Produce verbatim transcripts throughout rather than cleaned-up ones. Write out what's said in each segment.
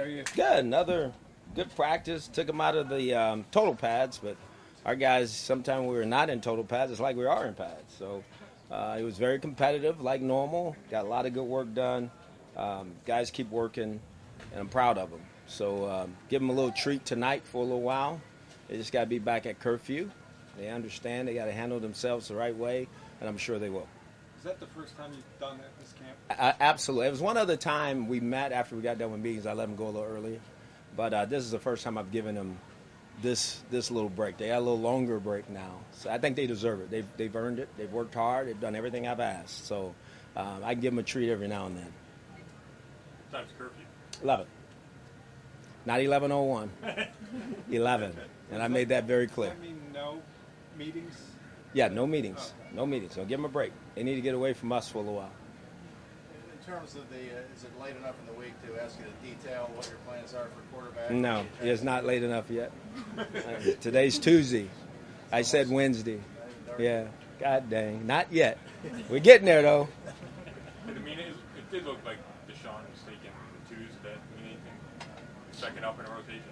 are you? Good. Another good practice. Took them out of the um, total pads, but our guys, sometimes we were not in total pads. It's like we are in pads. So uh, it was very competitive, like normal. Got a lot of good work done. Um, guys keep working, and I'm proud of them. So um, give them a little treat tonight for a little while. They just got to be back at curfew. They understand they got to handle themselves the right way, and I'm sure they will. Is that the first time you've done that, this camp? I, absolutely. It was one other time we met after we got done with meetings. I let them go a little earlier. But uh, this is the first time I've given them this this little break. They got a little longer break now. So I think they deserve it. They've, they've earned it. They've worked hard. They've done everything I've asked. So uh, I can give them a treat every now and then. What time's curfew? eleven. Not eleven oh one. eleven. And I made that very clear. Does that mean no meetings? Yeah, no meetings. No meetings. So give them a break. They need to get away from us for a little while. In terms of the, uh, is it late enough in the week to ask you to detail what your plans are for quarterback? No, it's not late enough yet. Today's Tuesday. I said Wednesday. Yeah. God dang. Not yet. We're getting there, though. I mean, it, it did look like Deshaun was taking the twos. Did that mean anything? Second up in a rotation?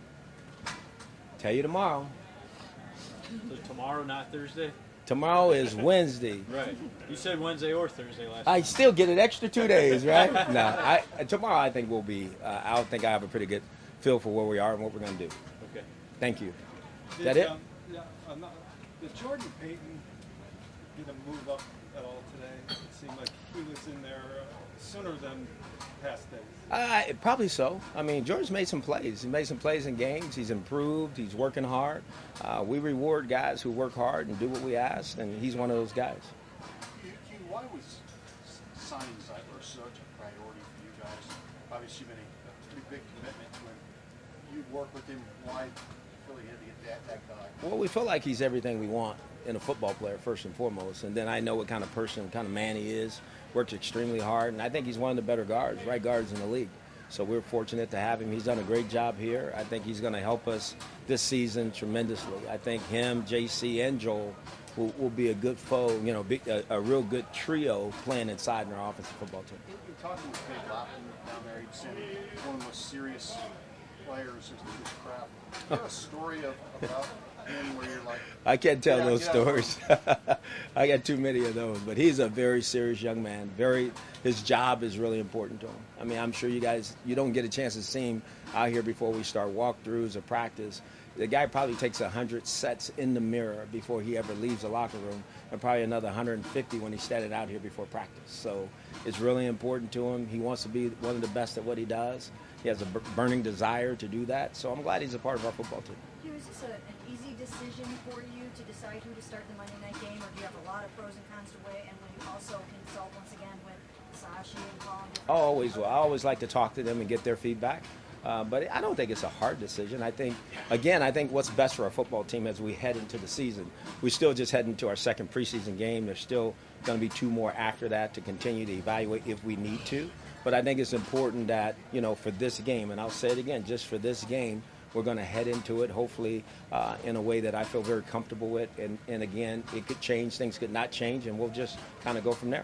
Tell you tomorrow. So tomorrow, not Thursday? Tomorrow is Wednesday. Right. You said Wednesday or Thursday last I time. still get an extra two days, right? no, I, tomorrow I think we'll be, uh, I think I have a pretty good feel for where we are and what we're going to do. Okay. Thank you. Is Did, that it? Um, yeah, I'm not, did Jordan Payton get a move up at all today? It seemed like he was in there uh, sooner than past days. Uh, probably so. I mean, George's made some plays. He made some plays in games. He's improved. He's working hard. Uh, we reward guys who work hard and do what we ask, and he's one of those guys. Q, Q, why was signing Zeitler such a priority for you guys? Obviously, you've been a pretty big commitment when you work with him. Why feel you had to get that, that guy? Well, we feel like he's everything we want in a football player, first and foremost. And then I know what kind of person, kind of man he is. Works extremely hard, and I think he's one of the better guards, right guards in the league. So we're fortunate to have him. He's done a great job here. I think he's going to help us this season tremendously. I think him, J C, and Joel will, will be a good foe, you know, big, a, a real good trio playing inside in our offensive football team. You're talking with Dave Lapham down there. He's one of the most serious players in this crowd. Is there a story of, about him where you're like, I can't tell yeah, those yeah. stories. I got too many of those. But he's a very serious young man. Very, his job is really important to him. I mean, I'm sure you guys, you don't get a chance to see him out here before we start walkthroughs or practice. The guy probably takes one hundred sets in the mirror before he ever leaves the locker room, and probably another one hundred fifty when he started out here before practice. So it's really important to him. He wants to be one of the best at what he does. He has a burning desire to do that. So I'm glad he's a part of our football team. Hugh, is this a, an easy decision for you to decide who to start the Monday night game, or do you have a lot of pros and cons to weigh, and will you also consult once again with Sashi and Paul? I always will. I always like to talk to them and get their feedback. Uh, but I don't think it's a hard decision. I think, again, I think what's best for our football team as we head into the season. We still just head into our second preseason game. There's still going to be two more after that to continue to evaluate if we need to. But I think it's important that, you know, for this game, and I'll say it again, just for this game, we're going to head into it, hopefully, uh, in a way that I feel very comfortable with. And, and again, it could change. Things could not change, and we'll just kind of go from there.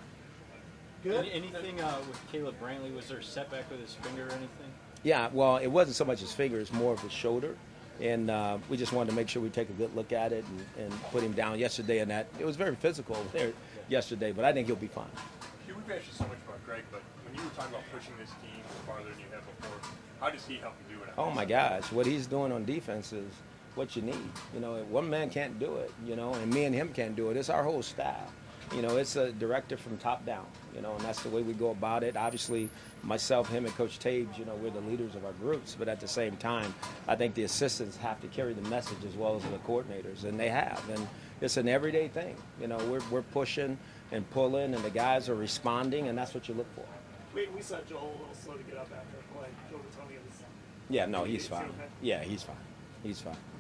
Good. Any, anything uh, with Caleb Brantley? Was there a setback with his finger or anything? Yeah, well, it wasn't so much his finger, it's more of his shoulder. And uh, we just wanted to make sure we take a good look at it and, and put him down yesterday. And that it was very physical there yesterday, but I think he'll be fine. Hugh, we've asked you so much about Greg, but when you were talking about pushing this team farther than you had before, how does he help you do it? Oh, my gosh. What he's doing on defense is what you need. You know, one man can't do it, you know, and me and him can't do it. It's our whole staff. You know, it's a director from top down, you know, and that's the way we go about it. Obviously, myself, him, and Coach Taves, you know, we're the leaders of our groups. But at the same time, I think the assistants have to carry the message as well as the coordinators, and they have. And it's an everyday thing. You know, we're, we're pushing and pulling, and the guys are responding, and that's what you look for. We, we saw Joel a little slow to get up after a play. Joel Tony was. Yeah, no, he's fine. Yeah, he's fine. He's fine.